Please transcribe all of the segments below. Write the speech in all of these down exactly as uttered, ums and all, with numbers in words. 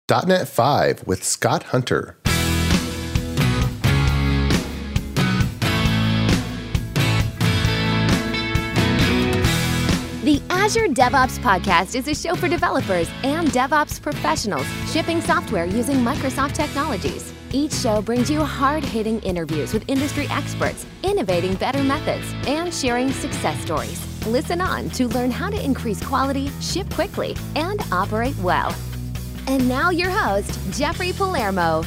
dot net five with Scott Hunter. The Azure DevOps Podcast is a show for developers and DevOps professionals shipping software using Microsoft technologies. Each show brings you hard-hitting interviews with industry experts, innovating better methods, and sharing success stories. Listen on to learn how to increase quality, ship quickly, and operate well. And now your host, Jeffrey Palermo.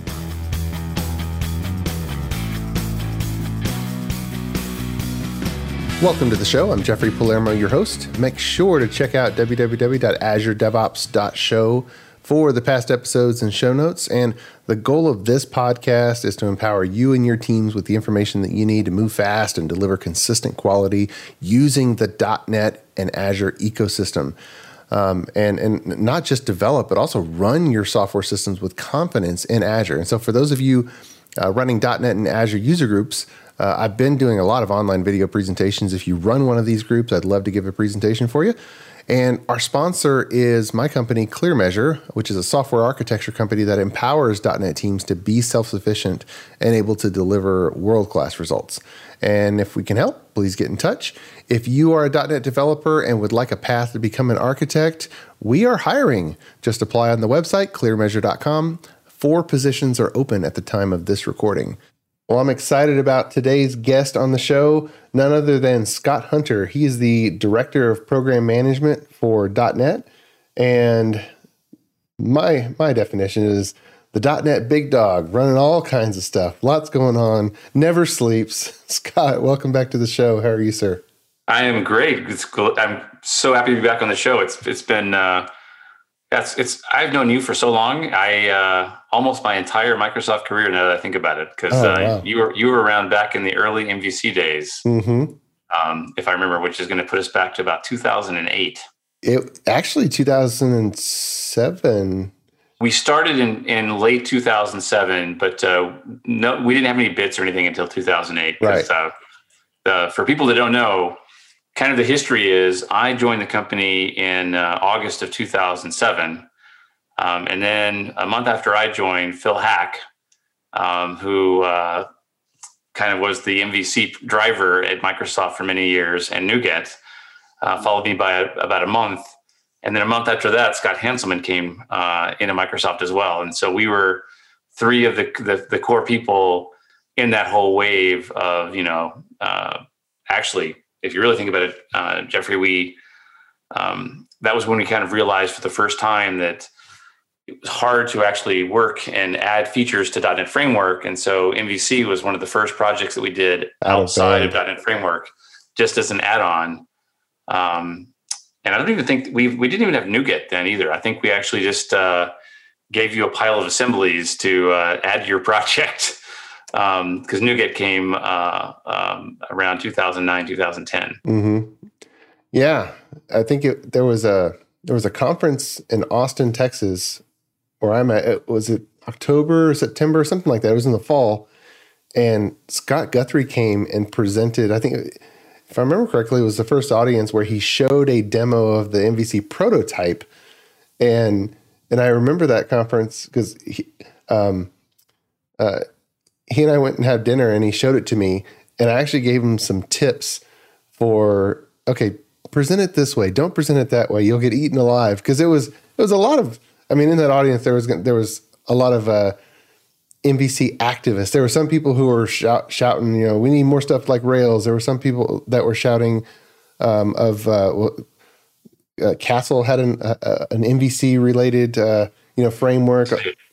Welcome to the show. I'm Jeffrey Palermo, your host. Make sure to check out w w w dot azure devops dot show for the past episodes and show notes. And the goal of this podcast is to empower you and your teams with the information that you need to move fast and deliver consistent quality using the dot net and Azure ecosystem. Um, and, and not just develop, but also run your software systems with confidence in Azure. And so for those of you uh, running dot net and Azure user groups, uh, I've been doing a lot of online video presentations. If you run one of these groups, I'd love to give a presentation for you. And our sponsor is my company, ClearMeasure, which is a software architecture company that empowers dot net teams to be self-sufficient and able to deliver world-class results. And if we can help, please get in touch. If you are a dot net developer and would like a path to become an architect, we are hiring. Just apply on the website, clear measure dot com. Four positions are open at the time of this recording. Well, I'm excited about today's guest on the show, none other than Scott Hunter. He is the Director of Program Management for dot net. And my my definition is the dot net big dog, running all kinds of stuff. Lots going on, never sleeps. Scott, welcome back to the show. How are you, sir? I am great. It's cool. I'm so happy to be back on the show. It's It's been... Uh, That's it's. I've known you for so long. I uh, almost my entire Microsoft career. Now that I think about it, because oh, uh, wow. you were you were around back in the early M V C days, Mm-hmm. um, if I remember, which is going to put us back to about two thousand eight. It actually two thousand seven. We started in, in late two thousand seven, but uh, no, we didn't have any bits or anything until two thousand eight. Right. Uh, uh, for people that don't know, kind of the history is I joined the company in uh, August of two thousand seven. Um, and then a month after I joined, Phil Hack, um, who uh, kind of was the M V C driver at Microsoft for many years, and NuGet, uh, followed me by a, about a month. And then a month after that, Scott Hanselman came uh, into Microsoft as well. And so we were three of the, the, the core people in that whole wave of, you know, uh, actually, if you really think about it, uh, Jeffrey, we um, that was when we kind of realized for the first time that it was hard to actually work and add features to dot net Framework. And so M V C was one of the first projects that we did outside of dot net Framework, just as an add-on. Um, and I don't even think we we didn't even have NuGet then either. I think we actually just uh, gave you a pile of assemblies to uh, add to your project. Because um, NuGet came uh, um, around two thousand nine, two thousand ten. Mm-hmm. Yeah, I think it, there was a there was a conference in Austin, Texas, where I'm at. It, was it October, September, something like that? It was in the fall, and Scott Guthrie came and presented. I think, if I remember correctly, it was the first audience where he showed a demo of the M V C prototype, and and I remember that conference because he. Um, uh, He and I went and had dinner, and he showed it to me, and I actually gave him some tips for, okay, present it this way. Don't present it that way. You'll get eaten alive. Because it was it was a lot of, I mean, in that audience, there was there was a lot of uh, M V C activists. There were some people who were shout, shouting, you know, we need more stuff like Rails. There were some people that were shouting um, of, uh, uh, Castle had an, uh, an M V C related, uh, you know, framework.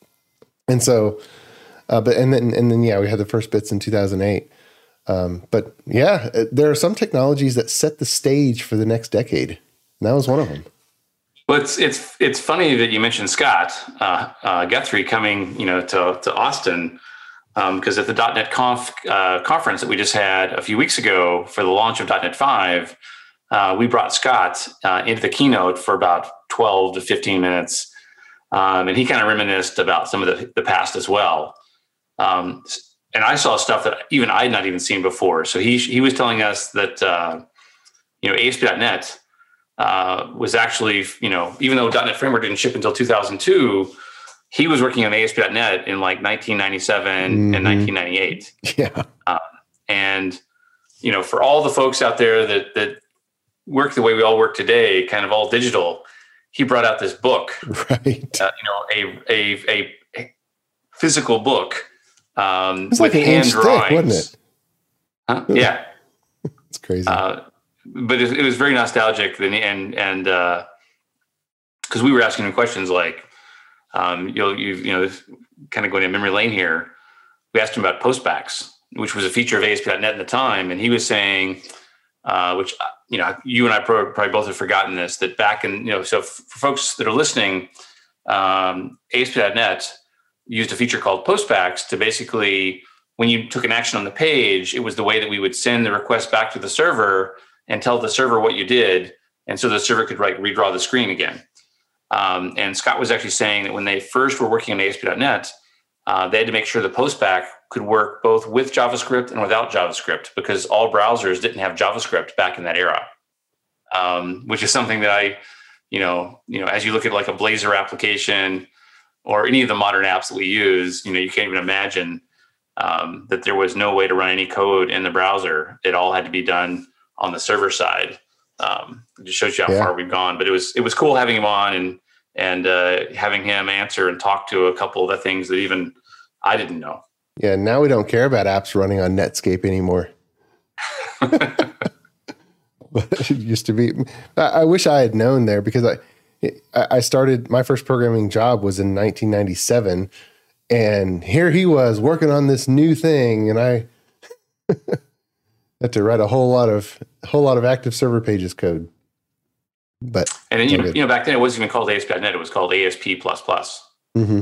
And so... Uh, but and then and then yeah, we had the first bits in two thousand eight. Um, but yeah, there are some technologies that set the stage for the next decade. And that was one of them. Well, it's it's it's funny that you mentioned Scott uh, uh, Guthrie coming, you know, to to Austin, because um, at the dot net Conf uh, conference that we just had a few weeks ago for the launch of dot net five, uh, we brought Scott uh, into the keynote for about twelve to fifteen minutes, um, and he kind of reminisced about some of the, the past as well. Um, and I saw stuff that even I had not even seen before. So he he was telling us that uh, you know A S P dot net uh, was actually, you know, even though dot net Framework didn't ship until two thousand two, he was working on A S P dot net in like nineteen ninety-seven mm-hmm. and nineteen ninety-eight. Yeah. Um, and, you know, for all the folks out there that, that work the way we all work today, kind of all digital, he brought out this book, right? Uh, you know, a, a, a, a physical book um, with like hand drawings. Thick, wasn't it? Huh? Yeah. It's crazy. Uh, but it, it was very nostalgic. And, and, and, uh, cause we were asking him questions like, um, you'll, you you know, kind of going down memory lane here. We asked him about postbacks, which was a feature of A S P dot net at the time. And he was saying, uh, which, you know, you and I probably both have forgotten this, that back in, you know, so for folks that are listening, um, A S P dot net used a feature called postbacks to basically, when you took an action on the page, it was the way that we would send the request back to the server and tell the server what you did. And so the server could like redraw the screen again. Um, and Scott was actually saying that when they first were working on A S P dot net, uh, they had to make sure the postback could work both with JavaScript and without JavaScript, because all browsers didn't have JavaScript back in that era, um, which is something that I, you know, you know, as you look at like a Blazor application or any of the modern apps that we use, you know, you can't even imagine um, that there was no way to run any code in the browser. It all had to be done on the server side. Um, it just shows you how yeah. far we've gone. But it was it was cool having him on and and uh, having him answer and talk to a couple of the things that even I didn't know. Yeah, now we don't care about apps running on Netscape anymore. It used to be. I, I wish I had known there, because I I started my first programming job was in nineteen ninety-seven, and here he was working on this new thing, and I had to write a whole lot of a whole lot of active server pages code. But and then, you know, you know, back then it wasn't even called A S P dot net; it was called A S P plus plus. Mm-hmm.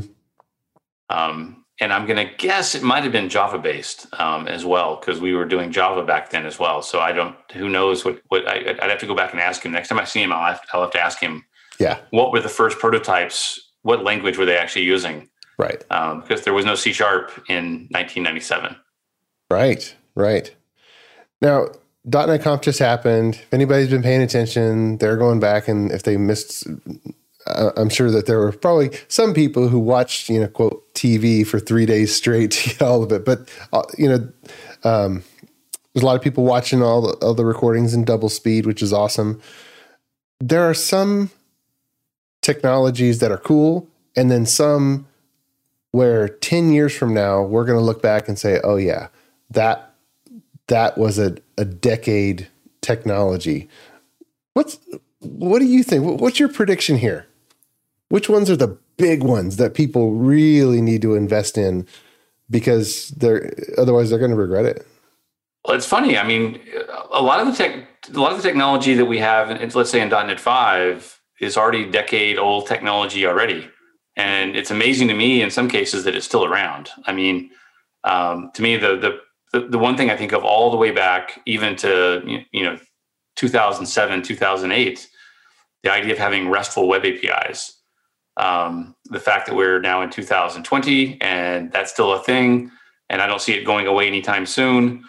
Um, and I'm going to guess it might have been Java based um, as well, because we were doing Java back then as well. So I don't. Who knows what? What I, I'd have to go back and ask him next time I see him. I'll have, I'll have to ask him. Yeah. What were the first prototypes? What language were they actually using? Right. Um, because there was no C Sharp in nineteen ninety-seven. Right. Right. Now, .NET Conf just happened. If anybody's been paying attention, they're going back, and if they missed, uh, I'm sure that there were probably some people who watched, you know, quote, T V for three days straight to get all of it. But, uh, you know, um, there's a lot of people watching all the, all the recordings in double speed, which is awesome. There are some technologies that are cool, and then some where ten years from now, we're going to look back and say, oh, yeah, that that was a, a decade technology. What's what do you think? What's your prediction here? Which ones are the big ones that people really need to invest in, because they're otherwise they're going to regret it? Well, it's funny. I mean, a lot of the tech, a lot of the technology that we have, let's say in .NET five, is already decade old technology already, and it's amazing to me in some cases that it's still around. I mean, um, to me, the the The, the one thing I think of all the way back, even to, you know, two thousand seven, two thousand eight, the idea of having RESTful web A P Is, um, the fact that we're now in two thousand twenty and that's still a thing, and I don't see it going away anytime soon.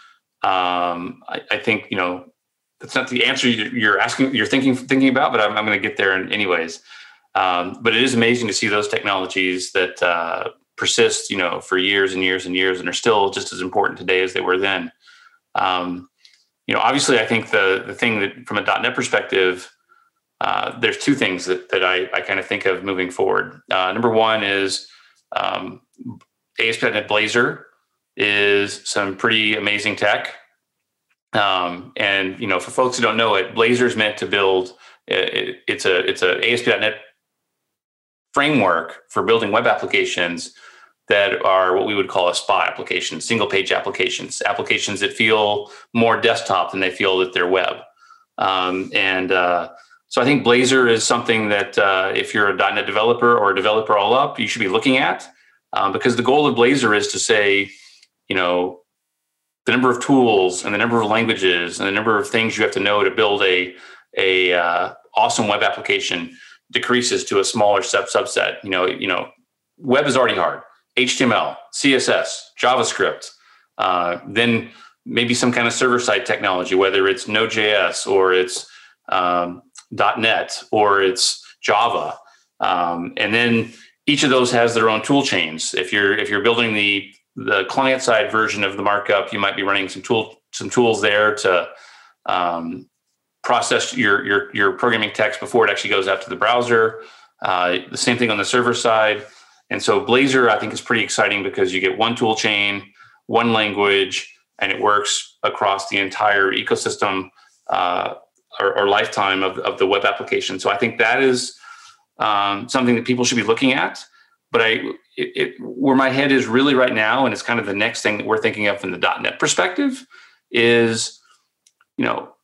Um, I, I think, you know, that's not the answer you're asking, you're thinking thinking about, but I'm, I'm going to get there anyways. Um, but it is amazing to see those technologies that uh, persist, you know, for years and years and years, and are still just as important today as they were then. Um, you know, obviously, I think the the thing that, from a .NET perspective, uh, there's two things that that I, I kind of think of moving forward. Uh, number one is um, A S P dot net Blazor is some pretty amazing tech. Um, and you know, for folks who don't know it, Blazor is meant to build. It, it's a it's a A S P dot net framework for building web applications that are what we would call a S P A application, single page applications, applications that feel more desktop than they feel that they're web. Um, and uh, so I think Blazor is something that uh, if you're a .NET developer or a developer all up, you should be looking at, um, because the goal of Blazor is to say, you know, the number of tools and the number of languages and the number of things you have to know to build a, a uh, awesome web application decreases to a smaller sub subset. You know, you know, web is already hard. H T M L, C S S, JavaScript, uh, then maybe some kind of server-side technology, whether it's Node.js or it's um, .NET or it's Java. Um, and then each of those has their own tool chains. If you're if you're building the the client side version of the markup, you might be running some tool some tools there to um, process your your your programming text before it actually goes out to the browser. Uh, the same thing on the server side. And so Blazor, I think, is pretty exciting because you get one tool chain, one language, and it works across the entire ecosystem uh, or, or lifetime of, of the web application. So I think that is um, something that people should be looking at. But I, it, it, where my head is really right now, and it's kind of the next thing that we're thinking of from the .dot net perspective, is, you know,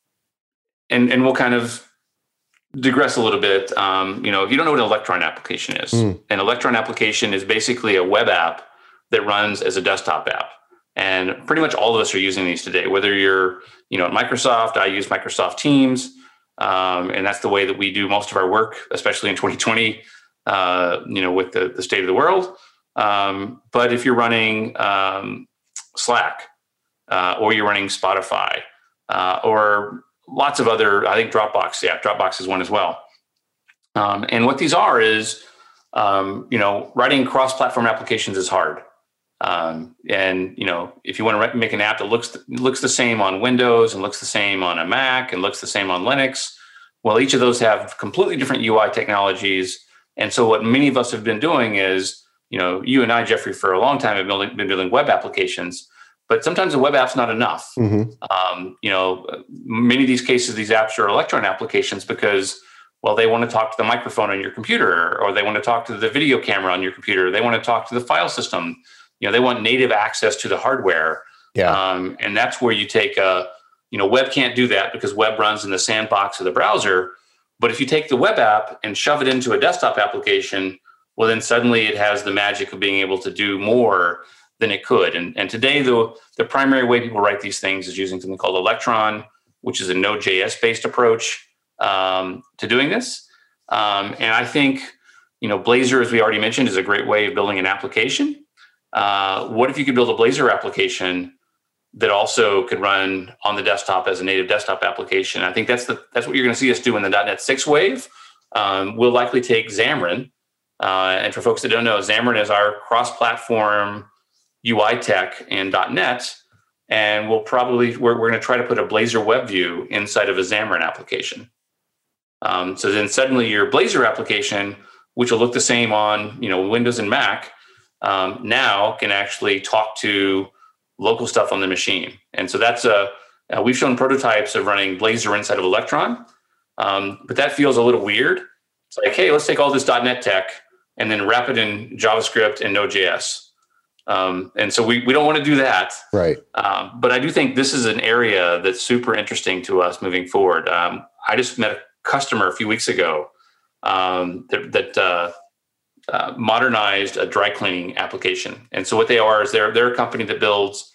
and and we'll kind of digress a little bit. Um, you know, if you don't know what an Electron application is, mm. an Electron application is basically a web app that runs as a desktop app. And pretty much all of us are using these today, whether you're, you know, at Microsoft. I use Microsoft Teams. Um, and that's the way that we do most of our work, especially in twenty twenty, uh, you know, with the, the state of the world. Um, but if you're running um, Slack uh, or you're running Spotify uh, or lots of other, I think Dropbox, yeah, Dropbox is one as well. Um, and what these are is, um, you know, writing cross-platform applications is hard. Um, and, you know, if you want to make an app that looks looks the same on Windows and looks the same on a Mac and looks the same on Linux, well, each of those have completely different U I technologies. And so what many of us have been doing is, you know, you and I, Jeffrey, for a long time have building, been building web applications. But sometimes a web app's not enough. Mm-hmm. Um, you know, many of these cases, these apps are Electron applications because, well, they want to talk to the microphone on your computer, or they want to talk to the video camera on your computer. They want to talk to the file system. You know, they want native access to the hardware. Yeah. Um, and that's where you take a, you know, web can't do that because web runs in the sandbox of the browser. But if you take the web app and shove it into a desktop application, well, then suddenly it has the magic of being able to do more than it could. And, and today, the, the primary way people write these things is using something called Electron, which is a Node.js based approach um, to doing this. Um, and I think, you know, Blazor, as we already mentioned, is a great way of building an application. Uh, what if you could build a Blazor application that also could run on the desktop as a native desktop application? I think that's the that's what you're going to see us do in the .dot net six wave. Um, we'll likely take Xamarin. Uh, and for folks that don't know, Xamarin is our cross-platform U I tech in .dot net, and we'll probably we're, we're going to try to put a Blazor web view inside of a Xamarin application. Um, so then suddenly your Blazor application, which will look the same on, you know, Windows and Mac, um, now can actually talk to local stuff on the machine. And so that's a uh, we've shown prototypes of running Blazor inside of Electron, um, but that feels a little weird. It's like, hey, let's take all this .dot net tech and then wrap it in JavaScript and Node.js. Um, and so we, we don't want to do that. Right. Um, but I do think this is an area that's super interesting to us moving forward. Um, I just met a customer a few weeks ago um, that, that uh, uh, modernized a dry cleaning application. And so what they are is they're, they're a company that builds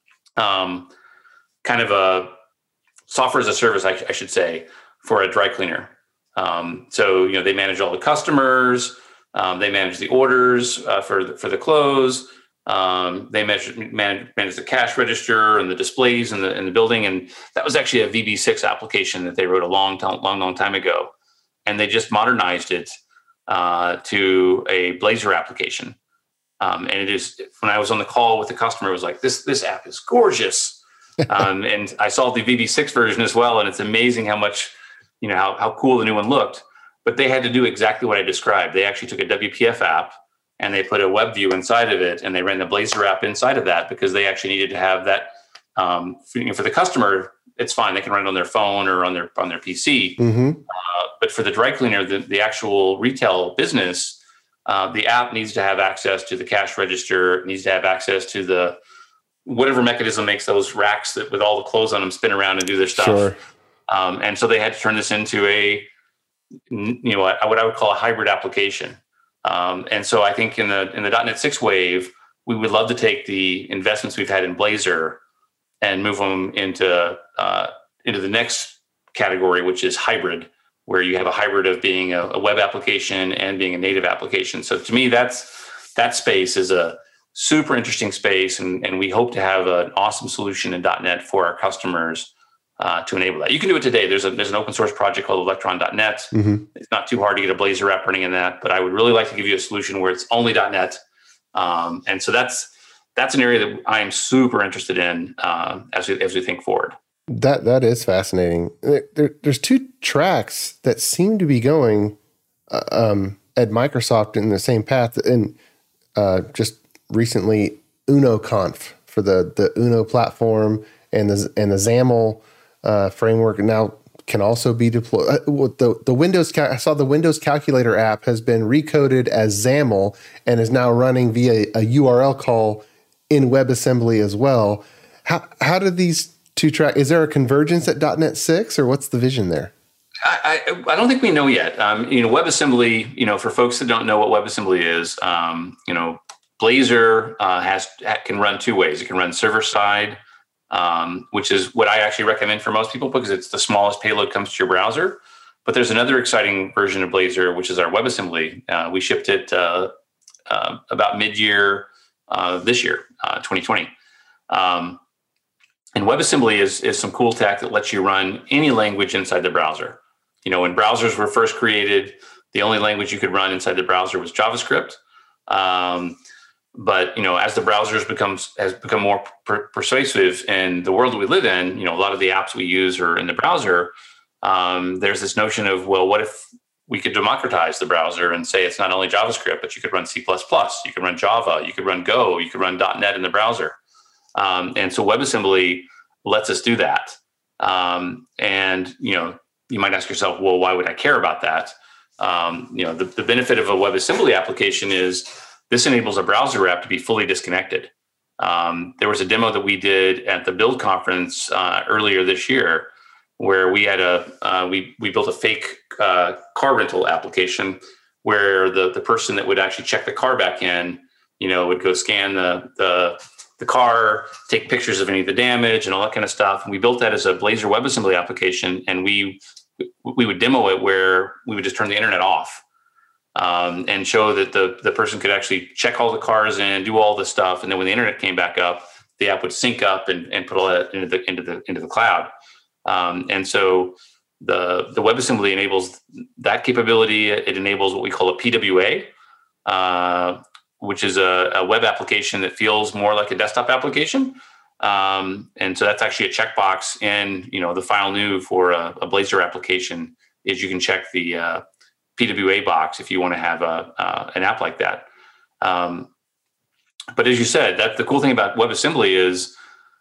um, kind of a software as a service, I, I should say, for a dry cleaner. Um, so, you know, they manage all the customers. Um, they manage the orders uh, for, the, for the clothes. Um, they manage, manage, manage the cash register and the displays in the in the building, and that was actually a V B six application that they wrote a long, long, long time ago, and they just modernized it uh, to a Blazor application. Um, and it is, when I was on the call with the customer, it was like, this this app is gorgeous, um, and I saw the V B six version as well, and it's amazing how much, you know, how how cool the new one looked. But they had to do exactly what I described. They actually took a W P F app and they put a web view inside of it, and they ran the Blazor app inside of that because they actually needed to have that. Um, for, you know, for the customer, it's fine; they can run it on their phone or on their on their P C. Mm-hmm. Uh, but for the dry cleaner, the, the actual retail business, uh, the app needs to have access to the cash register. It needs to have access to the whatever mechanism makes those racks that with all the clothes on them spin around and do their stuff. Sure. Um, and so they had to turn this into a, you know, what I would call a hybrid application. Um, and so I think in the in the .dot net six wave, we would love to take the investments we've had in Blazor and move them into uh, into the next category, which is hybrid, where you have a hybrid of being a, a web application and being a native application. So to me, that's that space is a super interesting space, and, and we hope to have an awesome solution in .dot net for our customers uh, to enable that. You can do it today. There's a there's an open source project called electron dot net. Mm-hmm. It's not too hard to get a Blazor app running in that, but I would really like to give you a solution where it's only .net. Um, and so that's that's an area that I am super interested in uh, as we as we think forward. That that is fascinating. There, there's two tracks that seem to be going uh, um, at Microsoft in the same path. And uh, just recently, UnoConf for the the Uno platform and the and the XAML uh, framework now can also be deployed. Uh, the the Windows I saw the Windows Calculator app has been recoded as XAML and is now running via a U R L call in WebAssembly as well. How how do these two track? Is there a convergence at .NET six, or what's the vision there? I, I, I don't think we know yet. Um, you know, WebAssembly. You know, for folks that don't know what WebAssembly is, um, you know, Blazor uh, has can run two ways. It can run server side, um, which is what I actually recommend for most people because it's the smallest payload comes to your browser. But there's another exciting version of Blazor, which is our WebAssembly. Uh, we shipped it uh, uh, about mid-year uh, this year, uh, twenty twenty. Um, And WebAssembly is, is some cool tech that lets you run any language inside the browser. You know, when browsers were first created, the only language you could run inside the browser was JavaScript. Um, but, you know, as the browsers becomes has become more per- persuasive in the world that we live in, you know, a lot of the apps we use are in the browser. Um, there's this notion of, well, what if we could democratize the browser and say it's not only JavaScript, but you could run C plus plus, you could run Java, you could run Go, you could run .NET in the browser. Um, and so WebAssembly lets us do that. Um, and, you know, you might ask yourself, well, why would I care about that? Um, you know, the, the benefit of a WebAssembly application is this enables a browser app to be fully disconnected. Um, there was a demo that we did at the Build conference uh, earlier this year where we had a, uh, we, we built a fake uh, car rental application where the, the person that would actually check the car back in, you know, would go scan the, the, the car, take pictures of any of the damage and all that kind of stuff. And we built that as a Blazor WebAssembly application. And we we would demo it where we would just turn the internet off um, and show that the, the person could actually check all the cars in, do all this stuff. And then when the internet came back up, the app would sync up and, and put all that into the into the into the cloud. Um, and so the the WebAssembly enables that capability. It enables what we call a P W A. Uh, which is a, a web application that feels more like a desktop application. Um, and so that's actually a checkbox in, you know, the file new for a, a Blazor application is you can check the uh, P W A box if you want to have a, uh, an app like that. Um, but as you said, that the cool thing about WebAssembly is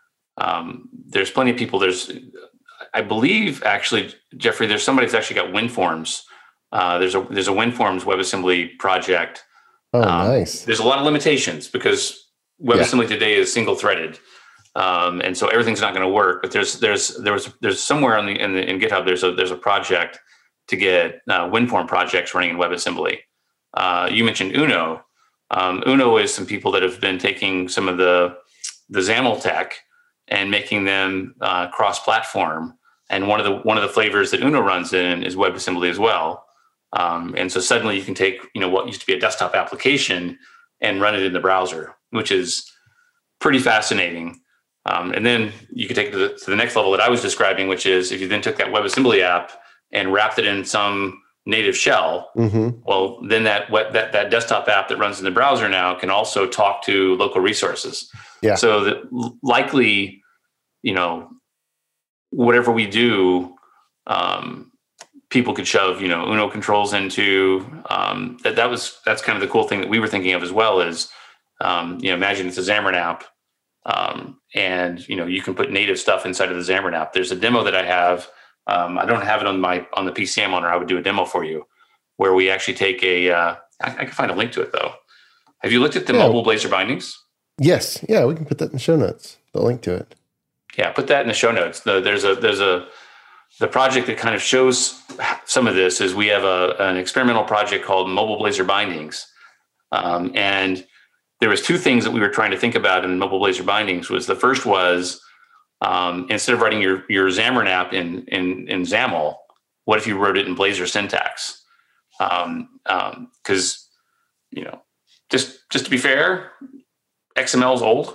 um, there's plenty of people. There's, I believe actually, Jeffrey, there's somebody that's actually got WinForms. Uh, there's a, there's a WinForms WebAssembly project. Oh, um, nice. There's a lot of limitations because WebAssembly yeah. today is single threaded. Um, and so everything's not going to work, but there's, there's, there was, there's somewhere on the, in the, in GitHub, there's a, there's a project to get uh, WinForm projects running in WebAssembly. Uh, you mentioned Uno. Um, Uno is some people that have been taking some of the, the XAML tech and making them uh, cross-platform. And one of the, one of the flavors that Uno runs in is WebAssembly as well. Um, and so suddenly you can take, you know, what used to be a desktop application and run it in the browser, which is pretty fascinating. Um, and then you can take it to the, to the next level that I was describing, which is if you then took that WebAssembly app and wrapped it in some native shell, mm-hmm. well, then that, web, that that desktop app that runs in the browser now can also talk to local resources. Yeah. So that likely, you know, whatever we do, um, people could shove, you know, Uno controls into um, that. That was that's kind of the cool thing that we were thinking of as well. Is um, you know, imagine it's a Xamarin app, um, and you know, you can put native stuff inside of the Xamarin app. There's a demo that I have. Um, I don't have it on my on the P C I'm on, or I would do a demo for you, where we actually take a. Uh, I, I can find a link to it though. Have you looked at the yeah. mobile Blazor bindings? Yes. Yeah, we can put that in the show notes. The link to it. Yeah, put that in the show notes. The, there's a there's a The project that kind of shows some of this is we have a, an experimental project called Mobile Blazor Bindings. Um, and there was two things that we were trying to think about in Mobile Blazor Bindings. Was the first was um, instead of writing your, your Xamarin app in, in, in XAML, what if you wrote it in Blazor syntax? Um, um, 'cause, you know, just, just to be fair, X M L is old.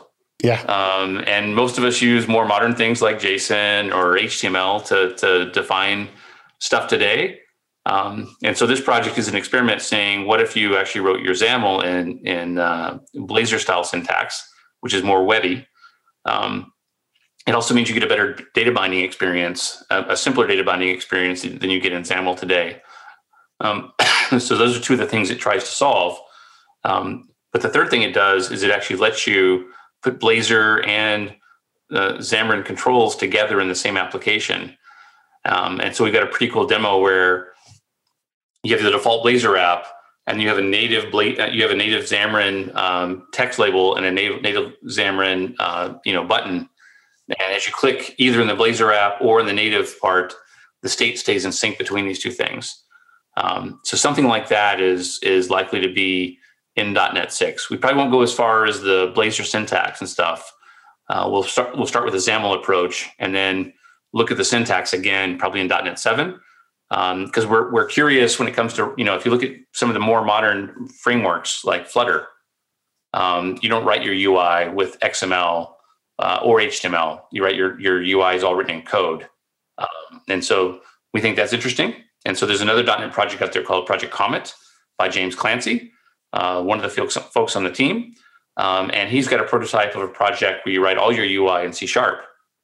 Yeah. Um, and most of us use more modern things like JSON or H T M L to, to define stuff today. Um, and so this project is an experiment saying, what if you actually wrote your XAML in, in uh, Blazor style syntax, which is more webby? Um, it also means you get a better data binding experience, a, a simpler data binding experience than you get in XAML today. Um, so those are two of the things it tries to solve. Um, but the third thing it does is it actually lets you put Blazor and uh, Xamarin controls together in the same application. Um, and so we've got a pretty cool demo where you have the default Blazor app, and you have a native Bla- you have a native Xamarin um, text label and a native, native Xamarin uh, you know button. And as you click either in the Blazor app or in the native part, the state stays in sync between these two things. Um, so something like that is is likely to be in .NET six. We probably won't go as far as the Blazor syntax and stuff. Uh, we'll start we'll start with a XAML approach and then look at the syntax again, probably in .NET seven, because um, we're we're curious when it comes to, you know, if you look at some of the more modern frameworks like Flutter, um, you don't write your U I with X M L uh, or H T M L. You write your your U I is all written in code, um, and so we think that's interesting. And so there's another .NET project out there called Project Comet by James Clancy, uh, one of the folks, folks on the team. Um, and he's got a prototype of a project where you write all your U I in C Sharp.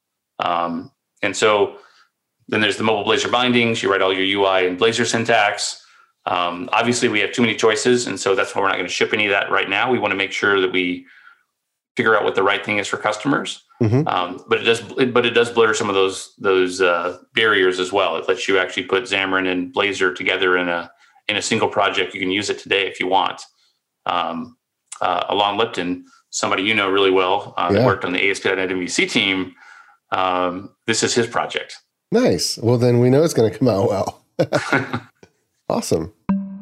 Um, and so then there's the mobile Blazor bindings. You write all your U I in Blazor syntax. Um, obviously, we have too many choices. And so that's why we're not going to ship any of that right now. We want to make sure that we figure out what the right thing is for customers. Mm-hmm. Um, but it does, but it does blur some of those those uh, barriers as well. It lets you actually put Xamarin and Blazor together in a in a single project. You can use it today if you want. Um, uh, Alon Lipton, somebody you know really well, uh, yeah. that worked on the A S P dot NET M V C team. Um, this is his project. Nice. Well, then we know it's going to come out well. Awesome.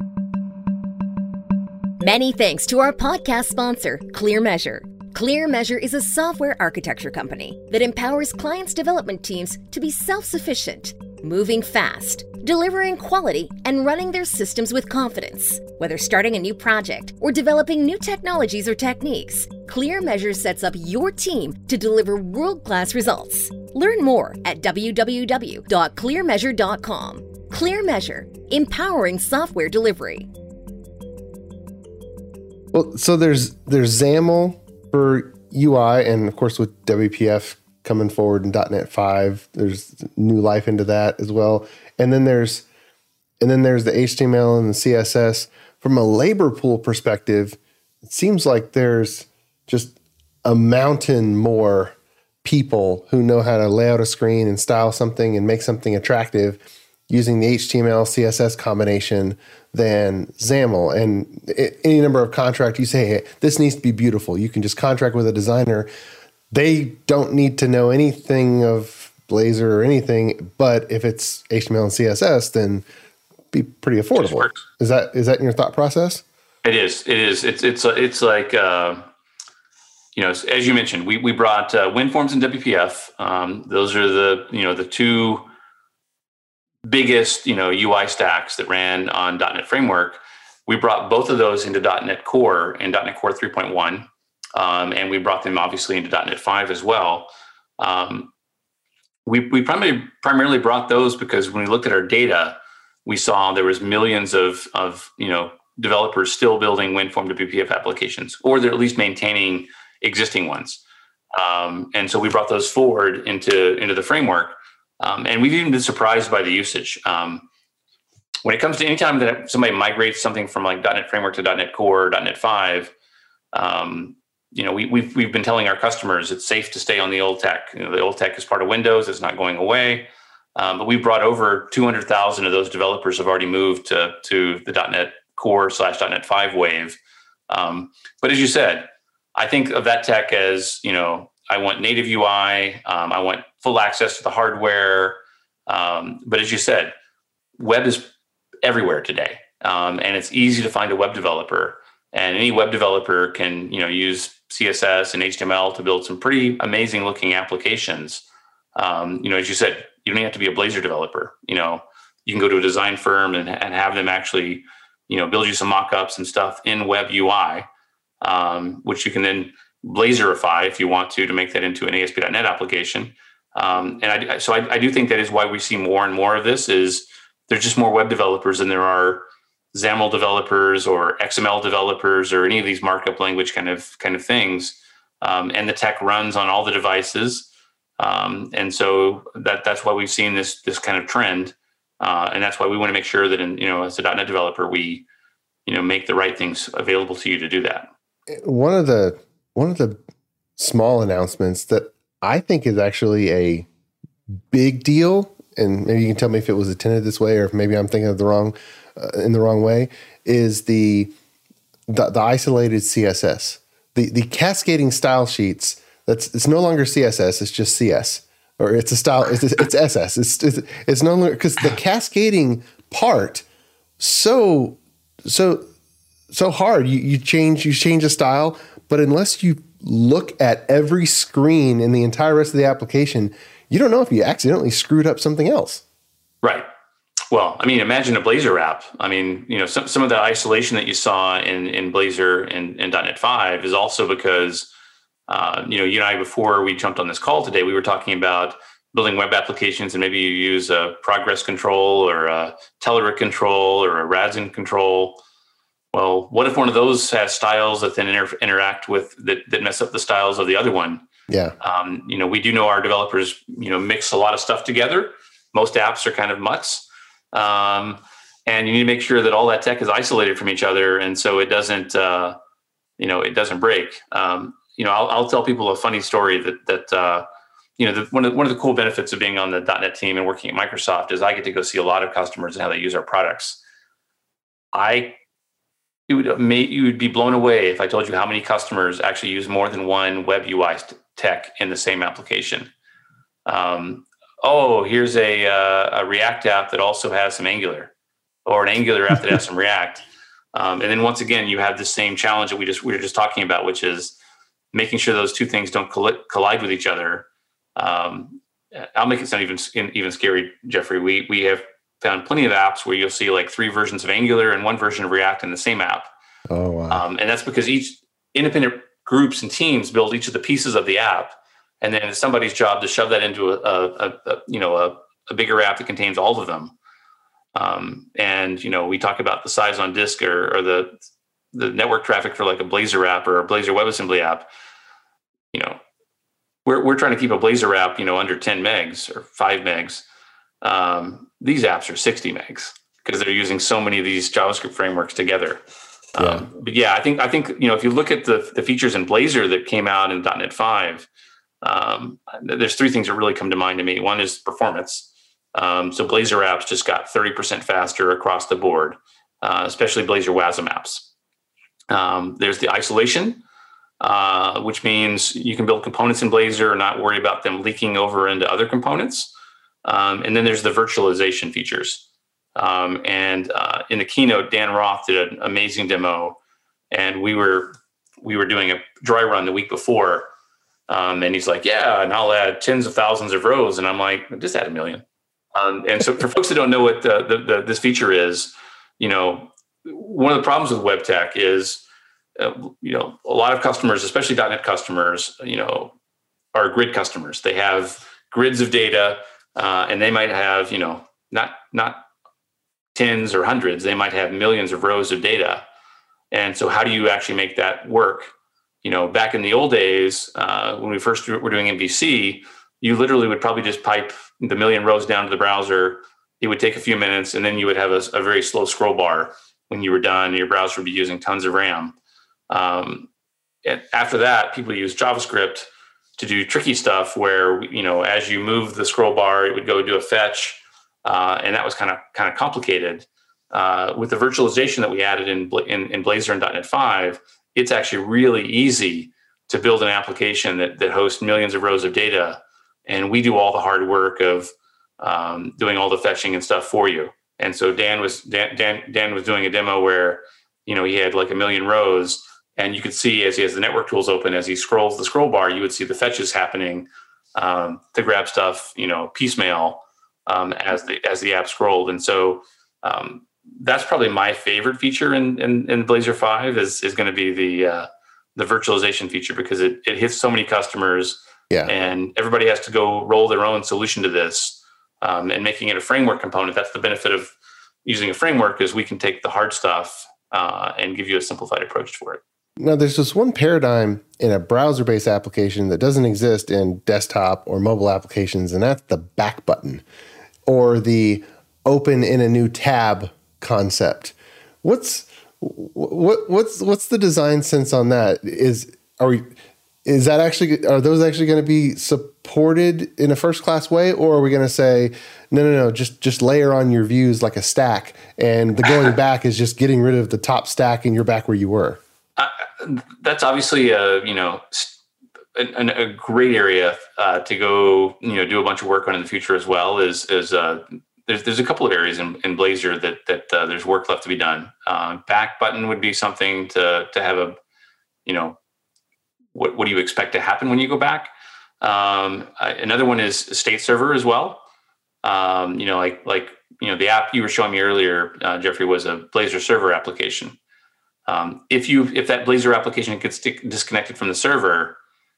Many thanks to our podcast sponsor, ClearMeasure. ClearMeasure is a software architecture company that empowers clients' development teams to be self-sufficient, moving fast, delivering quality, and running their systems with confidence. Whether starting a new project or developing new technologies or techniques, ClearMeasure sets up your team to deliver world-class results. Learn more at w w w dot clear measure dot com. ClearMeasure, empowering software delivery. Well, so there's there's XAML for U I, and of course with W P F coming forward in .NET five, there's new life into that as well. And then there's and then there's the H T M L and the C S S. From a labor pool perspective, it seems like there's just a mountain more people who know how to lay out a screen and style something and make something attractive using the H T M L C S S combination than XAML. And it, any number of contract, you say, hey, this needs to be beautiful. You can just contract with a designer. They don't need to know anything of Blazor or anything, but if it's H T M L and C S S, then be pretty affordable. Is that is that in your thought process? It is. It is. It's it's it's like uh, you know, as you mentioned, we we brought uh, WinForms and W P F. Um, those are the you know the two biggest, you know, U I stacks that ran on .NET Framework. We brought both of those into .NET Core and .NET Core three point one, um, and we brought them obviously into .NET five as well. Um, we we primarily primarily brought those because when we looked at our data, we saw there was millions of of you know developers still building WinForm W P F applications, or they're at least maintaining existing ones. Um, and so we brought those forward into into the framework. Um, and we've even been surprised by the usage. Um, when it comes to any time that somebody migrates something from like .NET Framework to .NET Core or .NET five, um, you know, we, we've we've been telling our customers it's safe to stay on the old tech. You know, the old tech is part of Windows; it's not going away. Um, but we brought over two hundred thousand of those developers have already moved to to the .NET Core slash .NET five wave. Um, but as you said, I think of that tech as, you know, I want native U I. Um, I want full access to the hardware. Um, but as you said, web is everywhere today. Um, and it's easy to find a web developer. And any web developer can, you know, use C S S and H T M L to build some pretty amazing looking applications. Um, you know, as you said, you don't have to be a Blazor developer. You know, you can go to a design firm and, and have them actually, you know, build you some mock-ups and stuff in web U I, um, which you can then Blazerify if you want to, to make that into an A S P dot net application. Um, and I, so I, I do think that is why we see more and more of this is there's just more web developers than there are XAML developers or X M L developers or any of these markup language kind of kind of things. Um, and the tech runs on all the devices. Um, and so that that's why we've seen this this kind of trend. Uh, and that's why we want to make sure that, in, you know, as a .NET developer, we, you know, make the right things available to you to do that. One of the one of the small announcements that I think is actually a big deal, and maybe you can tell me if it was intended this way or if maybe I'm thinking of the wrong uh, in the wrong way, is the the, the isolated C S S, the the cascading style sheets. That's it's no longer C S S, it's just C S, or it's a style, it's it's S S. It's it's, it's no longer, because the cascading part so so so hard. You you change you change a style, but unless you look at every screen in the entire rest of the application, you don't know if you accidentally screwed up something else. Right. Well, I mean, imagine a Blazor app. I mean, you know, some some of the isolation that you saw in in Blazor and, and .NET five is also because, uh, you know, you and I, before we jumped on this call today, we were talking about building web applications, and maybe you use a progress control or a Telerik control or a Radzen control. Well, what if one of those has styles that then inter- interact with that, that mess up the styles of the other one? Yeah. Um, you know, we do know our developers, you know, mix a lot of stuff together. Most apps are kind of mutts. Um, and you need to make sure that all that tech is isolated from each other. And so it doesn't, uh, you know, it doesn't break. Um, you know, I'll, I'll tell people a funny story that, that, uh, you know, the, one of the, one of the cool benefits of being on the .NET team and working at Microsoft is I get to go see a lot of customers and how they use our products. I, It would make, you would be blown away if I told you how many customers actually use more than one web U I tech in the same application. Um, oh, here's a, uh, a React app that also has some Angular, or an Angular app that has some React. Um, and then once again, you have the same challenge that we just we were just talking about, which is making sure those two things don't colli- collide with each other. Um, I'll make it sound even even scary, Jeffrey. We we have found plenty of apps where you'll see like three versions of Angular and one version of React in the same app. Oh, wow. Um, and that's because each independent groups and teams build each of the pieces of the app. And then it's somebody's job to shove that into a, a, a you know, a, a bigger app that contains all of them. Um, and, you know, we talk about the size on disk or, or the, the network traffic for like a Blazor app or a Blazor WebAssembly app. You know, we're, we're trying to keep a Blazor app, you know, under ten megs or five megs. Um, these apps are sixty megs because they're using so many of these JavaScript frameworks together. Yeah. Um, but yeah, I think, I think, you know, if you look at the, the features in Blazor that came out in .NET five, um, there's three things that really come to mind to me. One is performance. Um, so Blazor apps just got thirty percent faster across the board, uh, especially Blazor WASM apps. Um, there's the isolation, uh, which means you can build components in Blazor and not worry about them leaking over into other components. Um, and then there's the virtualization features. Um, and uh, in the keynote, Dan Roth did an amazing demo, and we were we were doing a dry run the week before, um, and he's like, "Yeah, and I'll add tens of thousands of rows," and I'm like, "Just add a million." Um, and so, for folks that don't know what the, the, the, this feature is, you know, one of the problems with web tech is, uh, you know, a lot of customers, especially .NET customers, you know, are grid customers. They have grids of data, uh, and they might have, you know, not not tens or hundreds. They might have millions of rows of data. And so, how do you actually make that work? You know, back in the old days, uh, when we first were doing M V C, you literally would probably just pipe the million rows down to the browser. It would take a few minutes, and then you would have a, a very slow scroll bar when you were done. Your browser would be using tons of RAM. Um, and after that, people use JavaScript to do tricky stuff where, you know, as you move the scroll bar, it would go do a fetch, uh, and that was kind of kind of complicated. Uh, with the virtualization that we added in, in, in Blazor and .NET five, it's actually really easy to build an application that, that hosts millions of rows of data. And we do all the hard work of um, doing all the fetching and stuff for you. And so Dan was Dan, Dan Dan was doing a demo where, you know, he had like a million rows, and you could see as he has the network tools open, as he scrolls the scroll bar, you would see the fetches happening um, to grab stuff, you know, piecemeal um, as the as the app scrolled. And so um, that's probably my favorite feature in in, in Blazor five is is going to be the uh, the virtualization feature because it, it hits so many customers, yeah. and everybody has to go roll their own solution to this, um, and making it a framework component. That's the benefit of using a framework, is we can take the hard stuff uh, and give you a simplified approach for it. Now, there's this one paradigm in a browser-based application that doesn't exist in desktop or mobile applications, and that's the back button or the open in a new tab concept. What's what what's what's the design sense on that? Is are we is that actually are those actually going to be supported in a first-class way, or are we going to say no, no, no, just just layer on your views like a stack, and the going back is just getting rid of the top stack, and you're back where you were? Uh, that's obviously a you know a, a great area uh, to go you know do a bunch of work on in the future as well. Is is uh, there's there's a couple of areas in, in Blazor that that uh, there's work left to be done. Uh, back button would be something to to have a you know what what do you expect to happen when you go back. Um, another one is state server as well. Um, you know like like you know the app you were showing me earlier, uh, Jeffrey, was a Blazor server application. Um, if you if that Blazor application gets disconnected from the server,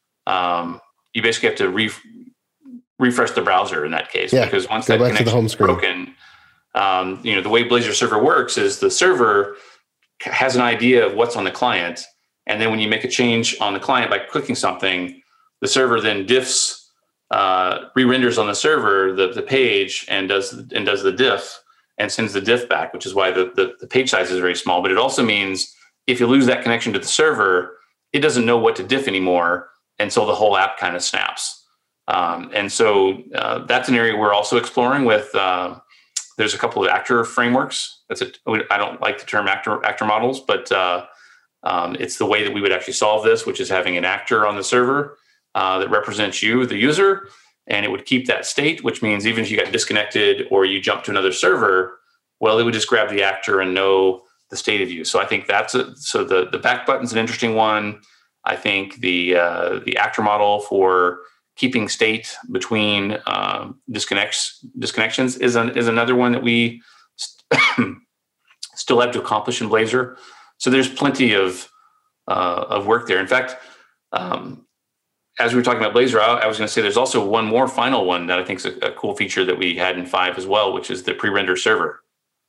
um, you basically have to re- refresh the browser in that case. Yeah, because once go that back to the home connection is screen. broken, um, you know the way Blazor server works is the server has an idea of what's on the client, and then when you make a change on the client by clicking something, the server then diffs, uh, re-renders on the server the, the page and does and does the diff and sends the diff back, which is why the, the the page size is very small. But it also means if you lose that connection to the server, it doesn't know what to diff anymore, and so the whole app kind of snaps. Um, and so uh, that's an area we're also exploring with. Uh, there's a couple of actor frameworks. That's a, I don't like the term actor actor models, but uh, um, it's the way that we would actually solve this, which is having an actor on the server uh, that represents you, the user, and it would keep that state, which means even if you got disconnected or you jump to another server, well, it would just grab the actor and know the state of you. So I think that's a, so the, the back button's an interesting one. I think the uh, the actor model for keeping state between um, disconnects disconnections is an, is another one that we st- still have to accomplish in Blazor. So there's plenty of uh, of work there. In fact, um, as we were talking about Blazor, I, I was going to say there's also one more final one that I think is a, a cool feature that we had in five as well, which is the pre-render server.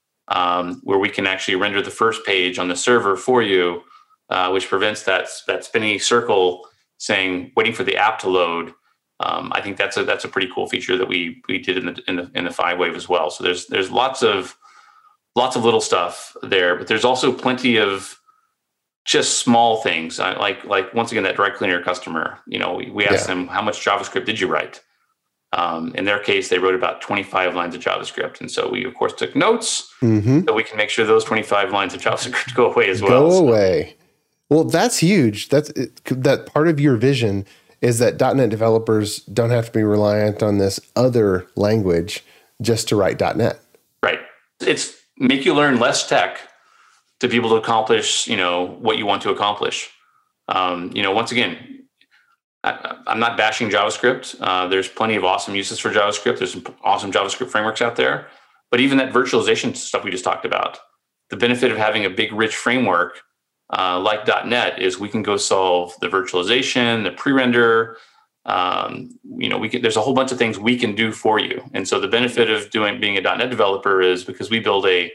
Um, where we can actually render the first page on the server for you, uh, which prevents that that spinning circle saying waiting for the app to load. Um, I think that's a that's a pretty cool feature that we we did in the in the in the five wave as well. So there's there's lots of lots of little stuff there, but there's also plenty of just small things. I, like like once again that dry cleaner customer. You know, we, we asked yeah. them how much JavaScript did you write. Um, in their case, they wrote about twenty-five lines of JavaScript. And so we, of course, took notes mm-hmm. so we can make sure those twenty-five lines of JavaScript go away as well. Go so. away. Well, that's huge. That's it, that part of your vision is that .dot net developers don't have to be reliant on this other language just to write .dot net. Right. It's make you learn less tech to be able to accomplish, you know, what you want to accomplish. Um, you know, once again, I, I'm not bashing JavaScript. Uh, there's plenty of awesome uses for JavaScript. There's some awesome JavaScript frameworks out there. But even that virtualization stuff we just talked about, the benefit of having a big, rich framework uh, like .dot net is we can go solve the virtualization, the pre-render. Um, you know, we can, there's a whole bunch of things we can do for you. And so the benefit of doing being a .dot net developer is because we build a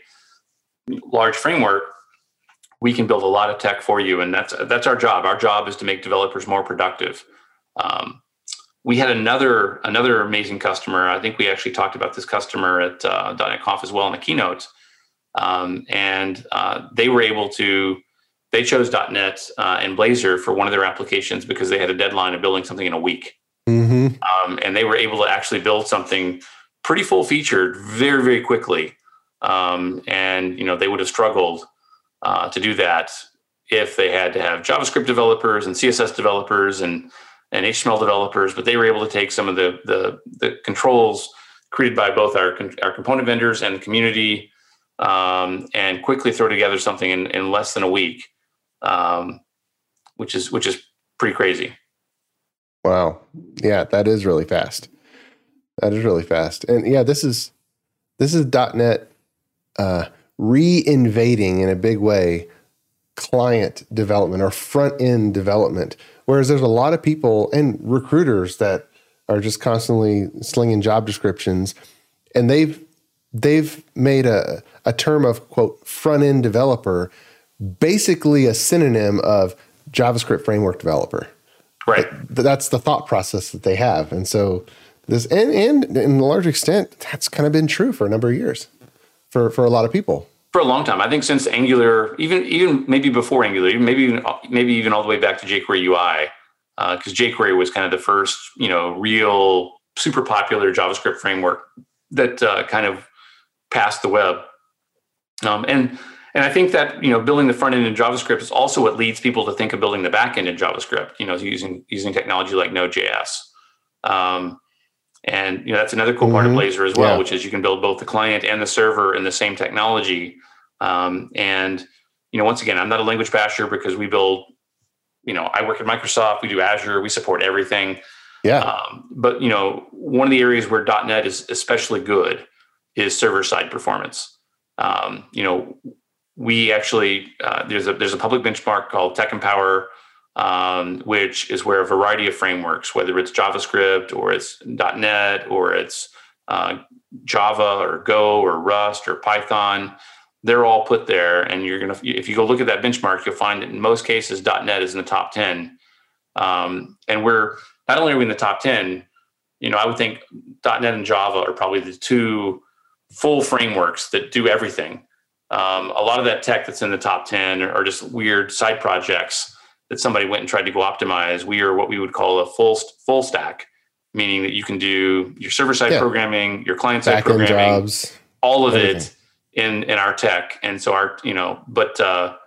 large framework, we can build a lot of tech for you. And that's that's our job. Our job is to make developers more productive. Um, we had another another amazing customer. I think we actually talked about this customer at uh, .dot net Conf as well in the keynote. Um, and uh, they were able to, they chose .dot net uh, and Blazor for one of their applications because they had a deadline of building something in a week. Mm-hmm. Um, and they were able to actually build something pretty full featured very, very quickly. Um, and, you know, they would have struggled uh, to do that if they had to have JavaScript developers and C S S developers and and H T M L developers, but they were able to take some of the the, the controls created by both our our component vendors and the community, um, and quickly throw together something in, in less than a week, um, which is which is pretty crazy. Wow, yeah, that is really fast. That is really fast, and yeah, this is this is .dot net uh, re-invading in a big way client development or front end development. Whereas there's a lot of people and recruiters that are just constantly slinging job descriptions, and they've they've made a, a term of, quote, front end developer, basically a synonym of JavaScript framework developer. Right. That's the thought process that they have. And so this, and, and in a large extent, that's kind of been true for a number of years for, for a lot of people. For a long time. I think since Angular, even even maybe before Angular, even maybe even, maybe even all the way back to jQuery U I, because uh, jQuery was kind of the first, you know, real super popular JavaScript framework that uh, kind of passed the web. Um, and And I think that, you know, building the front end in JavaScript is also what leads people to think of building the back end in JavaScript, you know, using using technology like Node.js. Um, and, you know, that's another cool mm-hmm. part of Blazor as well, yeah. which is you can build both the client and the server in the same technology. Um, and, you know, once again, I'm not a language basher because we build, you know, I work at Microsoft, we do Azure, we support everything. Yeah. Um, but, you know, one of the areas where .NET is especially good is server-side performance. Um, you know, We actually uh, there's a there's a public benchmark called Tech Empower, um, which is where a variety of frameworks, whether it's JavaScript or it's .NET or it's uh, Java or Go or Rust or Python, they're all put there. And you're gonna if you go look at that benchmark, you'll find that in most cases .NET is in the top ten. Um, and we're not only are we in the top ten, you know, I would think .NET and Java are probably the two full frameworks that do everything. Um, a lot of that tech that's in the top ten are just weird side projects that somebody went and tried to go optimize. We are what we would call a full full stack, meaning that you can do your server-side yeah. programming, your client-side Back-end programming, jobs, all of everything. it in in our tech. And so our, you know, but uh,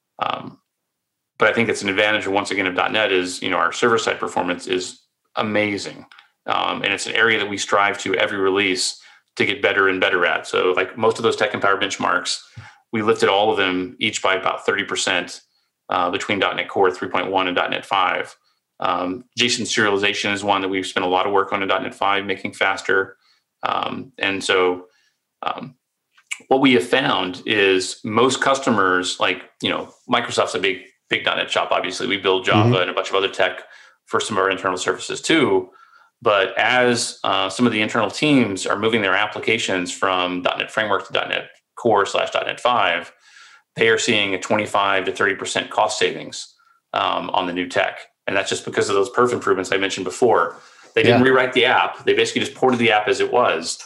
um, but I think it's an advantage once again of .NET is, you know, our server-side performance is amazing, um, and it's an area that we strive to every release to get better and better at. So like most of those Tech Empower benchmarks, we lifted all of them each by about thirty percent uh, between .NET Core three point one and .NET five. Um, JSON serialization is one that we've spent a lot of work on in .NET five, making faster. Um, and so um, what we have found is most customers, like, you know, Microsoft's a big, big .NET shop. Obviously, we build Java mm-hmm. and a bunch of other tech for some of our internal services too. But as uh, some of the internal teams are moving their applications from .NET Framework to .NET Core slash .NET five, they are seeing a twenty-five to thirty percent cost savings um, on the new tech. And that's just because of those perf improvements I mentioned before. They didn't yeah. rewrite the app. They basically just ported the app as it was.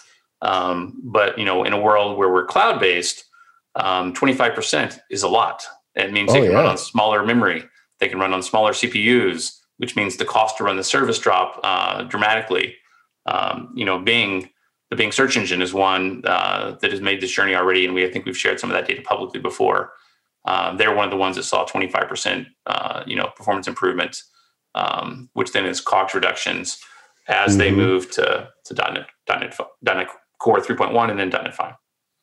Um, but, you know, in a world where we're cloud-based, um, twenty-five percent is a lot. It means oh, they can yeah. run on smaller memory. They can run on smaller C P Us, which means the cost to run the service drop uh, dramatically. Um, you know, Bing, the Bing search engine is one uh, that has made this journey already, and we I think we've shared some of that data publicly before. Um, they're one of the ones that saw twenty-five percent, uh, you know, performance improvement, um, which then is COGS reductions as mm-hmm. they move to to .NET, .NET, .NET Core three point one and then .NET five.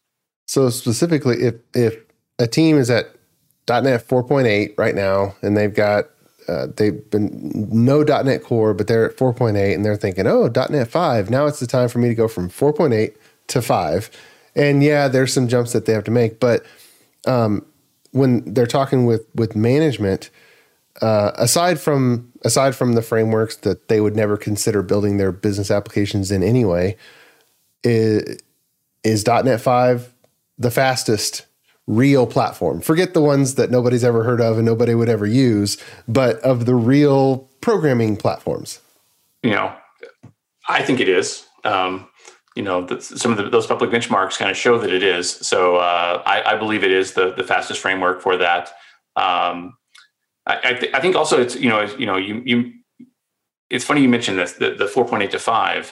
So specifically, if if a team is at .NET four point eight right now, and they've got Uh, they've been no .NET Core, but they're at four point eight, and they're thinking, oh, .NET five, now it's the time for me to go from four point eight to five. And yeah, there's some jumps that they have to make. But um, when they're talking with with management, uh, aside from aside from the frameworks that they would never consider building their business applications in anyway, is, is .NET five the fastest real platform? Forget the ones that nobody's ever heard of and nobody would ever use, but of the real programming platforms. You know, I think it is. Um, you know, the, some of the, those public benchmarks kind of show that it is. So uh, I, I believe it is the the fastest framework for that. Um, I, I, th- I think also it's you know you know you you. It's funny you mentioned this the, the four point eight to five.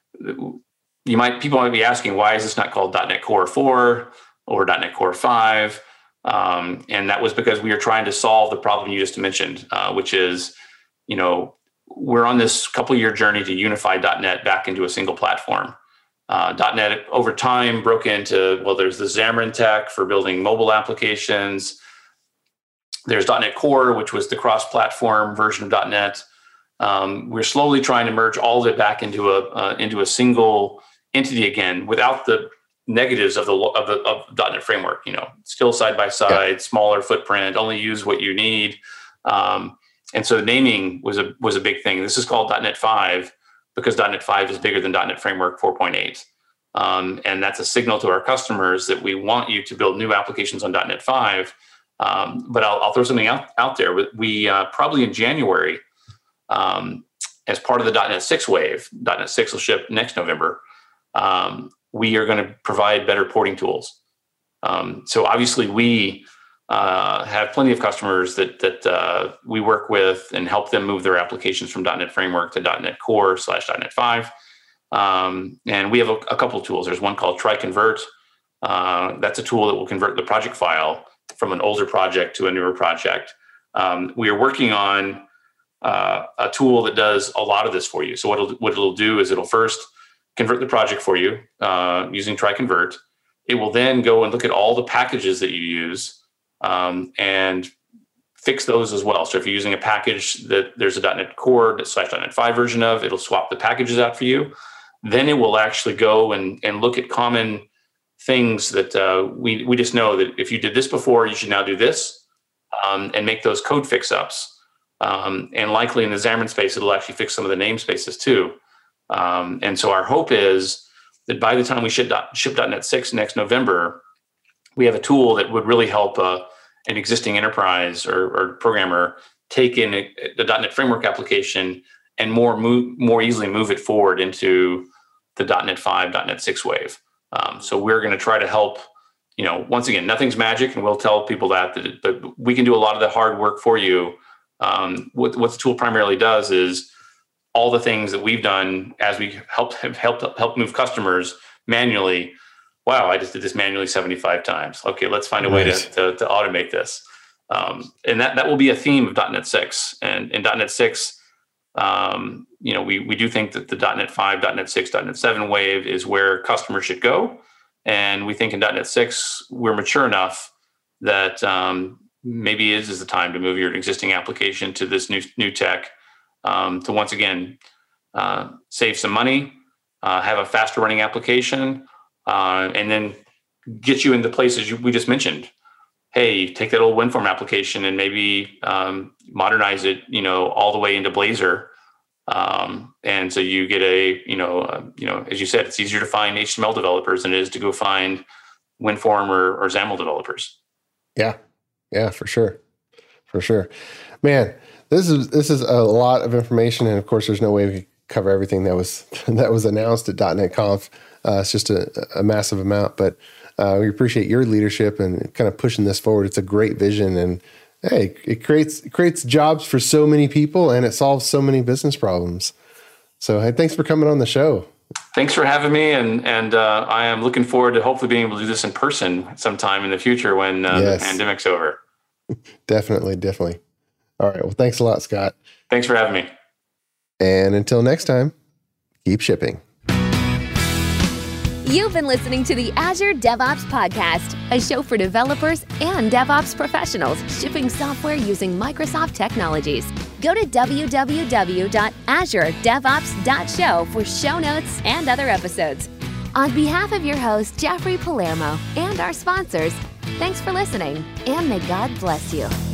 You might people might be asking, why is this not called .NET Core four or .NET Core five? Um, and that was because we are trying to solve the problem you just mentioned, uh, which is, you know, we're on this couple year journey to unify .NET back into a single platform. Uh, .NET over time broke into, well, there's the Xamarin Tech for building mobile applications. There's .NET Core, which was the cross-platform version of .NET. Um, we're slowly trying to merge all of it back into a uh, into a single entity again, without the negatives of the of the of .dot net framework. You know, still side by side, yeah. smaller footprint, only use what you need. Um, and so naming was a was a big thing. This is called .dot net five because .dot net five is bigger than .dot net framework four point eight. Um, and that's a signal to our customers that we want you to build new applications on .dot net five. Um, but I'll, I'll throw something out, out there. We uh, probably in January, um, as part of the .dot net six wave, .dot net six will ship next November, um, we are going to provide better porting tools. Um, so obviously we uh, have plenty of customers that that uh, we work with and help them move their applications from .dot net framework to .dot net core slash .dot net five. Um, and we have a, a couple of tools. There's one called TriConvert. Uh, that's a tool that will convert the project file from an older project to a newer project. Um, we are working on uh, a tool that does a lot of this for you. So what it'll, what it'll do is it'll first convert the project for you uh, using TriConvert. It will then go and look at all the packages that you use um, and fix those as well. So if you're using a package that there's a .dot net core slash .dot net five version of, it'll swap the packages out for you. Then it will actually go and, and look at common things that uh, we, we just know that if you did this before, you should now do this um, and make those code fix-ups. Um, and likely in the Xamarin space, it'll actually fix some of the namespaces too. Um, and so our hope is that by the time we ship, ship .dot net six next November, we have a tool that would really help uh, an existing enterprise or, or programmer take in a, the .dot net framework application and more move, more easily move it forward into the .dot net five, .dot net six wave. Um, so we're going to try to help, you know, once again, nothing's magic, and we'll tell people that, that it, but we can do a lot of the hard work for you. Um, what, what the tool primarily does is all the things that we've done as we helped have helped help move customers manually. Wow, I just did this manually seventy-five times. Okay, let's find a way to, to, to automate this. Um, and that, that will be a theme of .dot net six. And in .dot net six, um, you know, we, we do think that the .dot net five, .dot net six, .dot net seven wave is where customers should go. And we think in .dot net six, we're mature enough that um, maybe it is the time to move your existing application to this new new tech um, to once again uh, save some money, uh, have a faster running application, uh, and then get you into places you, we just mentioned. Hey, take that old WinForm application and maybe um, modernize it, you know, all the way into Blazor. Um, and so you get a, you know, uh, you know, as you said, it's easier to find H T M L developers than it is to go find WinForm or, or XAML developers. Yeah, yeah, for sure, for sure, man. This is this is a lot of information, and of course, there's no way we could cover everything that was that was announced at .dot net Conf. Uh, it's just a, a massive amount, but uh, we appreciate your leadership and kind of pushing this forward. It's a great vision, and hey, it creates it creates jobs for so many people, and it solves so many business problems. So, hey, thanks for coming on the show. Thanks for having me, and and uh, I am looking forward to hopefully being able to do this in person sometime in the future when uh, yes. the pandemic's over. Definitely, definitely. All right. Well, thanks a lot, Scott. Thanks for having me. And until next time, keep shipping. You've been listening to the Azure DevOps Podcast, a show for developers and DevOps professionals shipping software using Microsoft technologies. Go to w w w dot azure devops dot show for show notes and other episodes. On behalf of your host, Jeffrey Palermo, and our sponsors, thanks for listening, and may God bless you.